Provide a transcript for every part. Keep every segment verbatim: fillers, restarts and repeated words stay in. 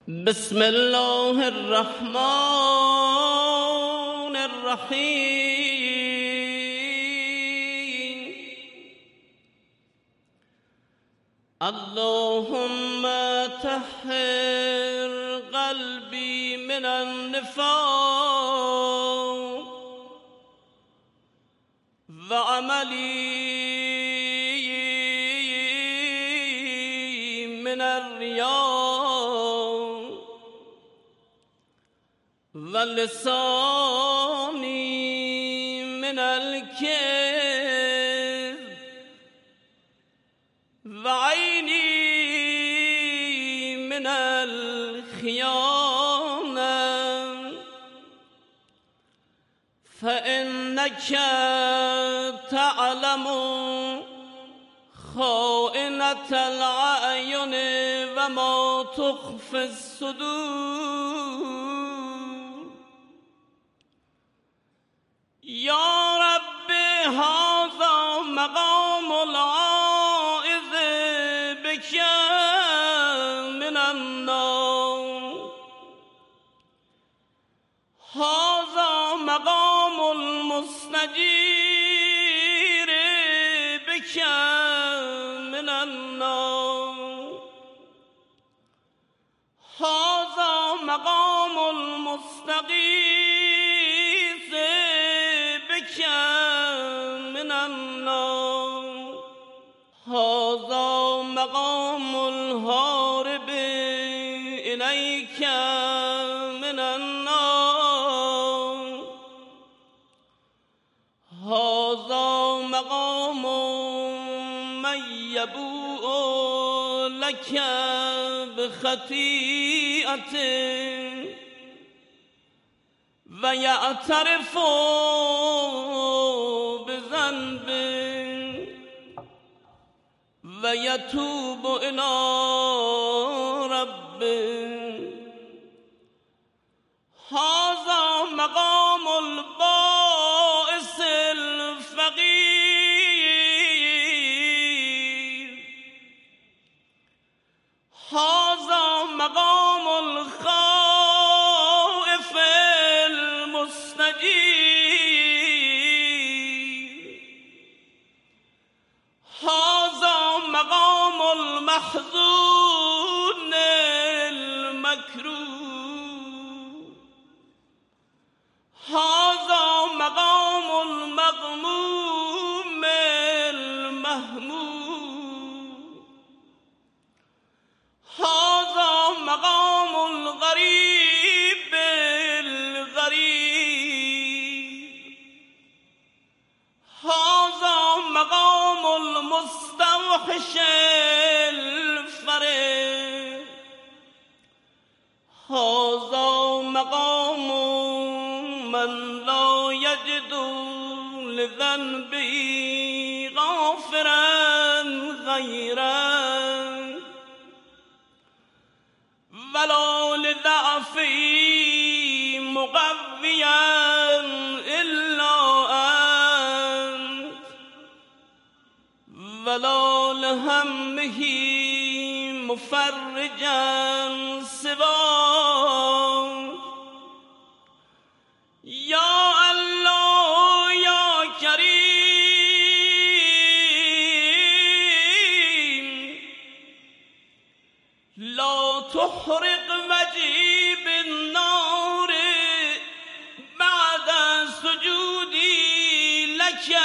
بسم الله الرحمن الرحیم. اللهم طهر قلبی من النفاق و عملی من الریاء و لسانی من الکذب و عینی من الخیانة فإنك تعلم خائنة الأعین و ما تخفی الصدور. یا رب هذا مقام العائذ بك من النار، هذا مقام المستجیر بك من النار، هذا مقام المستغیث بك من النار، هذا مقام الهارب إليك من النار، هذا مقام من يبوء لك بخطيئته و یعترف بذنبه و یتوب الی ربه، هذا مقام البائس الفقیر، هذا مقام الخائف المستجیر، هذا مقام المحزون المكروه، هذا مقام المغموم المهموم، هذا مقام الغریب الغریب، هذا مقام المستوحش الفرح، هذا مقام من لا يجد لذنبه غافرا غيره ولا لضعفه مقويا إلا أنت ولا لهمه مفرجا سواك. یا الله یا کریم لا تحرق وجهي بالنار بعد سجودي لك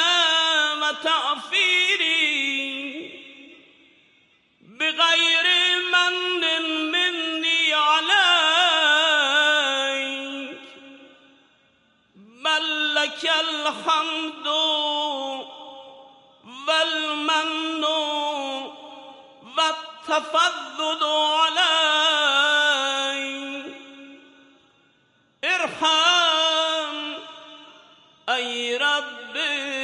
وتعفيري بغير من مني عليك، بل لك الحمد والمن والتفضل علي. ارحم ای رب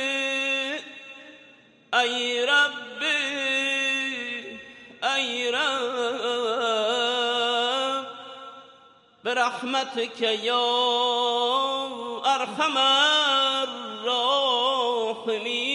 ای رب ای رب برحمتك یا ارحم الراحمین.